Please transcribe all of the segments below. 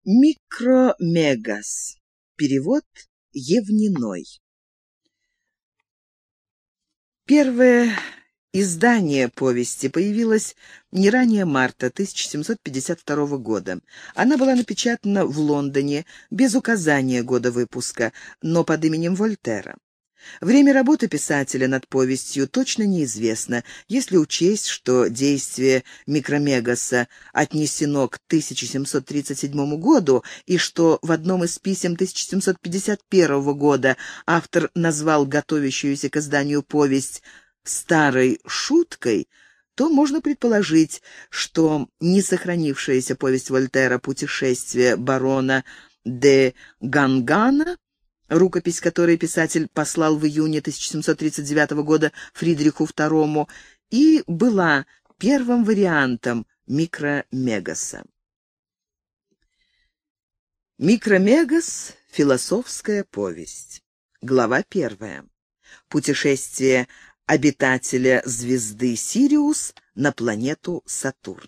Микромегас. Перевод Евниной. Первое издание повести появилось не ранее марта 1752 года. Она была напечатана в Лондоне без указания года выпуска, но под именем Вольтера. Время работы писателя над повестью точно неизвестно, если учесть, что действие Микромегаса отнесено к 1737 году и что в одном из писем 1751 года автор назвал готовящуюся к изданию повесть «старой шуткой», то можно предположить, что несохранившаяся повесть Вольтера «Путешествие барона де Гангана», рукопись которой писатель послал в июне 1739 года Фридриху II, и была первым вариантом Микромегаса. Микромегас — философская повесть. Глава 1. Путешествие обитателя звезды Сириус на планету Сатурн.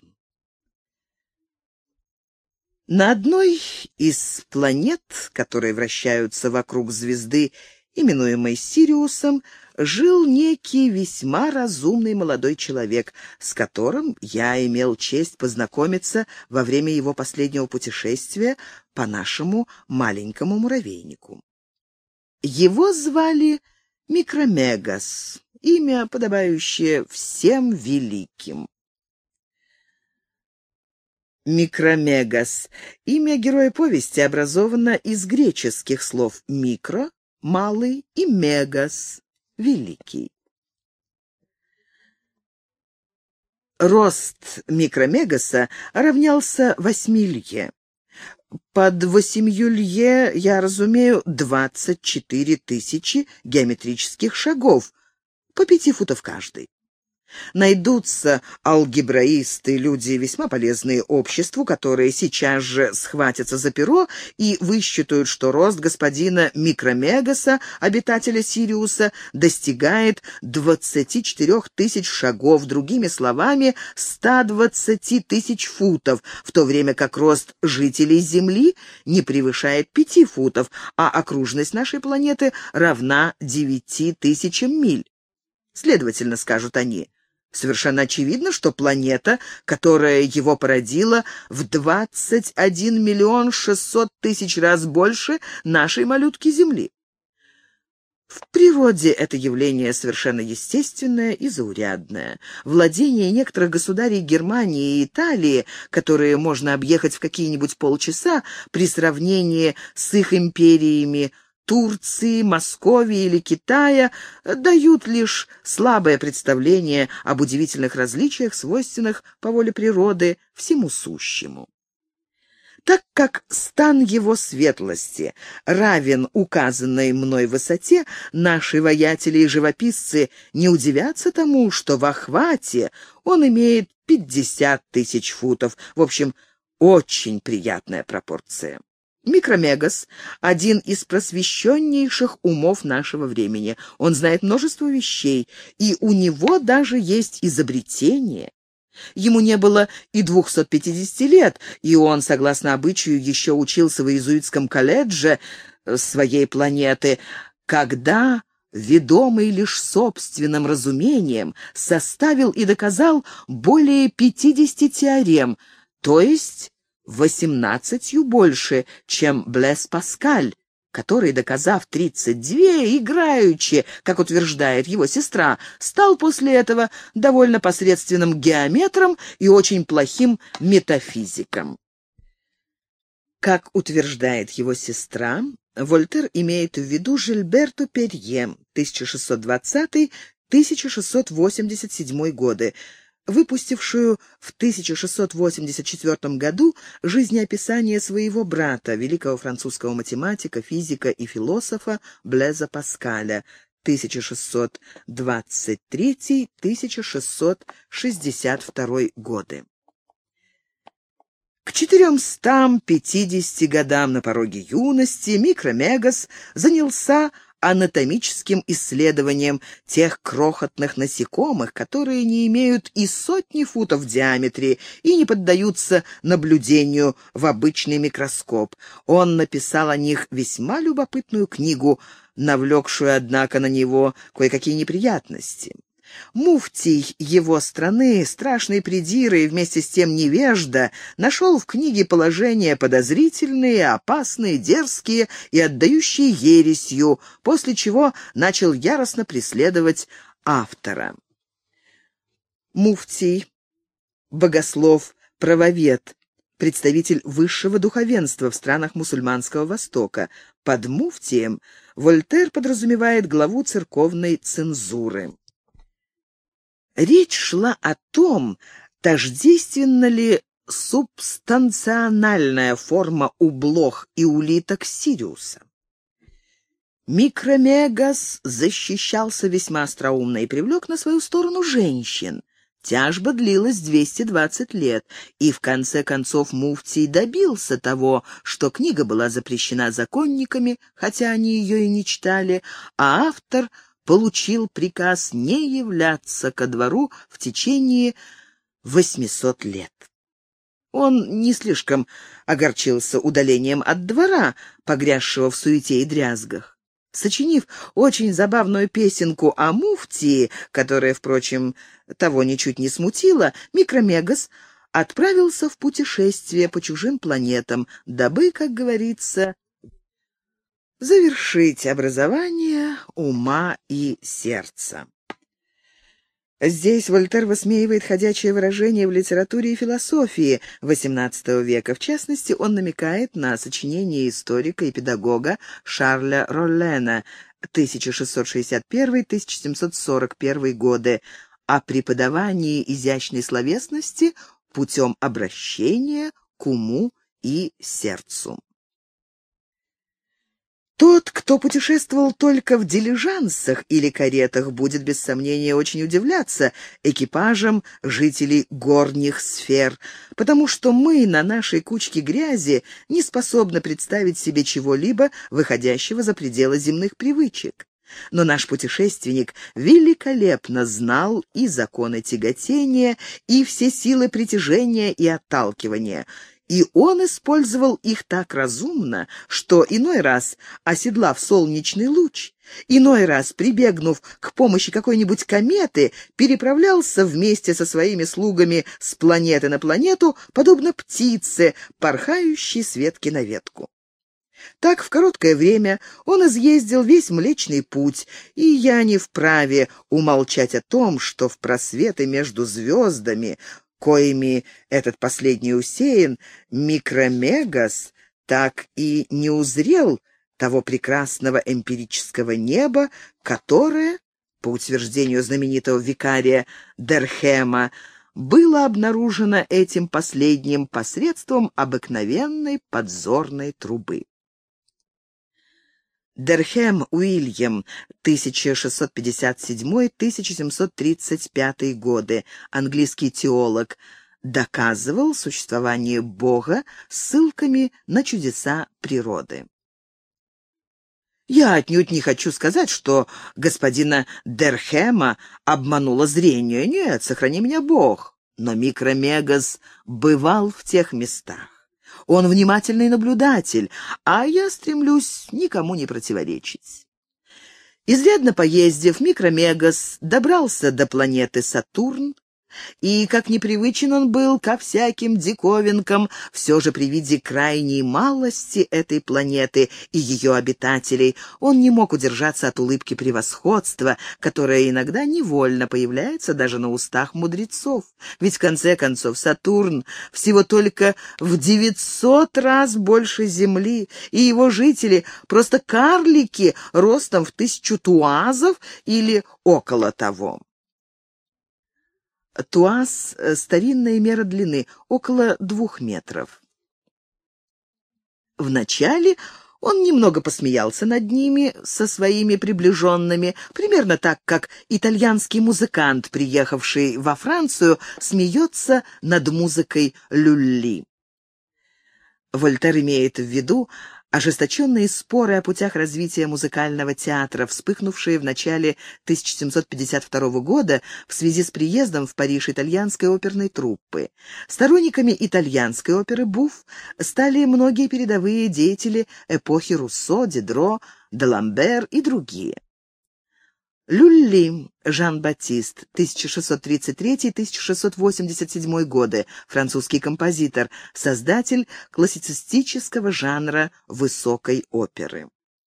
На одной из планет, которые вращаются вокруг звезды, именуемой Сириусом, жил некий весьма разумный молодой человек, с которым я имел честь познакомиться во время его последнего путешествия по нашему маленькому муравейнику. Его звали Микромегас, имя, подобающее всем великим. Микромегас. Имя героя повести образовано из греческих слов «микро» — «малый» и «мегас» — «великий». Рост Микромегаса равнялся 8 лье. Под 8 лье я разумею 24 тысячи геометрических шагов, по 5 футов каждый. Найдутся алгебраисты, люди весьма полезные обществу, которые сейчас же схватятся за перо и высчитают, что рост господина Микромегаса, обитателя Сириуса, достигает 24 тысяч шагов, другими словами, 120 тысяч футов, в то время как рост жителей Земли не превышает 5 футов, а окружность нашей планеты равна 9 тысячам миль. Следовательно, скажут они, совершенно очевидно, что планета, которая его породила, в 21 миллион 600 тысяч раз больше нашей малютки Земли. В природе это явление совершенно естественное и заурядное. Владения некоторых государей Германии и Италии, которые можно объехать в какие-нибудь полчаса, при сравнении с их империями Турции, Московии или Китая, дают лишь слабое представление об удивительных различиях, свойственных по воле природы всему сущему. Так как стан его светлости равен указанной мной высоте, наши воятели и живописцы не удивятся тому, что в охвате он имеет 50 тысяч футов. В общем, очень приятная пропорция. Микромегас — один из просвещеннейших умов нашего времени. Он знает множество вещей, и у него даже есть изобретение. Ему не было и 250 лет, и он, согласно обычаю, еще учился в иезуитском колледже своей планеты, когда, ведомый лишь собственным разумением, составил и доказал более 50 теорем, то есть 18 больше, чем Блес Паскаль, который, доказав 32, играючи, как утверждает его сестра, стал после этого довольно посредственным геометром и очень плохим метафизиком. Как утверждает его сестра, Вольтер имеет в виду Жильберту Перье, 1620-1687 годы, выпустившую в 1684 году жизнеописание своего брата, великого французского математика, физика и философа Блеза Паскаля, 1623-1662 годы. К 450 годам на пороге юности Микромегас занялся анатомическим исследованием тех крохотных насекомых, которые не имеют и сотни футов в диаметре и не поддаются наблюдению в обычный микроскоп. Он написал о них весьма любопытную книгу, навлекшую, однако, на него кое-какие неприятности. Муфтий его страны, страшный придир и вместе с тем невежда, нашел в книге положения подозрительные, опасные, дерзкие и отдающие ересью, после чего начал яростно преследовать автора. Муфтий, богослов, правовед, представитель высшего духовенства в странах мусульманского Востока. Под муфтием Вольтер подразумевает главу церковной цензуры. Речь шла о том, тождественна ли субстанциональная форма у блох и улиток Сириуса. Микромегас защищался весьма остроумно и привлек на свою сторону женщин. Тяжба длилась 220 лет, и в конце концов муфтий добился того, что книга была запрещена законниками, хотя они ее и не читали, а автор получил приказ не являться ко двору в течение 800 лет. Он не слишком огорчился удалением от двора, погрязшего в суете и дрязгах. Сочинив очень забавную песенку о муфтии, которая, впрочем, того ничуть не смутила, Микромегас отправился в путешествие по чужим планетам, дабы, как говорится, завершить образование ума и сердца. Здесь Вольтер высмеивает ходячее выражение в литературе и философии XVIII века. В частности, он намекает на сочинение историка и педагога Шарля Роллена 1661-1741 годы о преподавании изящной словесности путем обращения к уму и сердцу. Тот, кто путешествовал только в дилижансах или каретах, будет без сомнения очень удивляться экипажам жителей горних сфер, потому что мы на нашей кучке грязи не способны представить себе чего-либо, выходящего за пределы земных привычек. Но наш путешественник великолепно знал и законы тяготения, и все силы притяжения и отталкивания, и он использовал их так разумно, что иной раз, оседлав солнечный луч, иной раз, прибегнув к помощи какой-нибудь кометы, переправлялся вместе со своими слугами с планеты на планету, подобно птице, порхающей с ветки на ветку. Так в короткое время он изъездил весь Млечный Путь, и я не вправе умолчать о том, что в просветы между звездами, коими этот последний усеян, Микромегас так и не узрел того прекрасного эмпирического неба, которое, по утверждению знаменитого викария Дерхема, было обнаружено этим последним посредством обыкновенной подзорной трубы. Дерхем Уильям, 1657-1735 годы, английский теолог, доказывал существование Бога ссылками на чудеса природы. Я отнюдь не хочу сказать, что господина Дерхема обмануло зрение. Нет, сохрани меня Бог. Но Микромегас бывал в тех местах. Он внимательный наблюдатель, а я стремлюсь никому не противоречить. Изрядно поездив, Микромегас добрался до планеты Сатурн, и, как непривычен он был ко всяким диковинкам, все же при виде крайней малости этой планеты и ее обитателей он не мог удержаться от улыбки превосходства, которая иногда невольно появляется даже на устах мудрецов. Ведь, в конце концов, Сатурн всего только в 900 раз больше Земли, и его жители просто карлики ростом в 1000 туазов или около того. Туаз — старинная мера длины, около 2 метров. Вначале он немного посмеялся над ними со своими приближенными, примерно так, как итальянский музыкант, приехавший во Францию, смеется над музыкой люлли. Вольтер имеет в виду Ожесточенные споры о путях развития музыкального театра, вспыхнувшие в начале 1752 года в связи с приездом в Париж итальянской оперной труппы. Сторонниками итальянской оперы буфф стали многие передовые деятели эпохи Руссо, Дидро, Даламбер и другие. Люлли Жан-Батист, 1633-1687 годы, французский композитор, создатель классицистического жанра высокой оперы.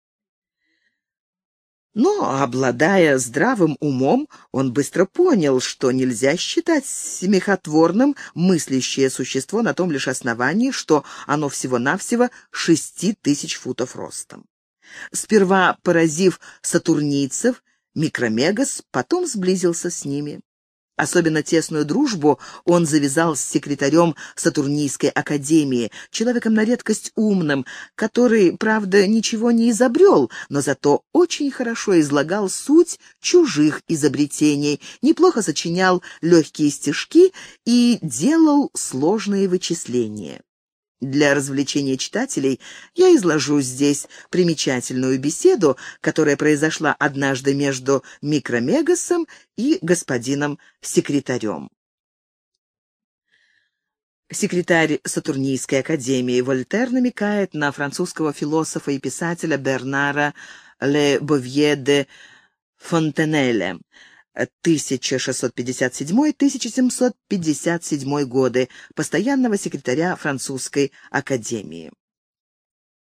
Но, обладая здравым умом, он быстро понял, что нельзя считать смехотворным мыслящее существо на том лишь основании, что оно всего-навсего 6000 футов ростом. Сперва поразив сатурнийцев, Микромегас потом сблизился с ними. Особенно тесную дружбу он завязал с секретарем Сатурнийской академии, человеком на редкость умным, который, правда, ничего не изобрел, но зато очень хорошо излагал суть чужих изобретений, неплохо сочинял легкие стишки и делал сложные вычисления. Для развлечения читателей я изложу здесь примечательную беседу, которая произошла однажды между Микромегасом и господином секретарем. Секретарь Сатурнийской академии Вольтер намекает на французского философа и писателя Бернара Ле Бовье де Фонтенеля, 1657-1757 годы, постоянного секретаря французской академии.